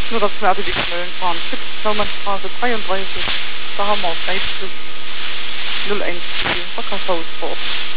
Nur, dass wir also die Knöllen fahren. Spitzknaumannsstraße 33, da haben wir auf Leipzig 014, Verkaufshausdorf.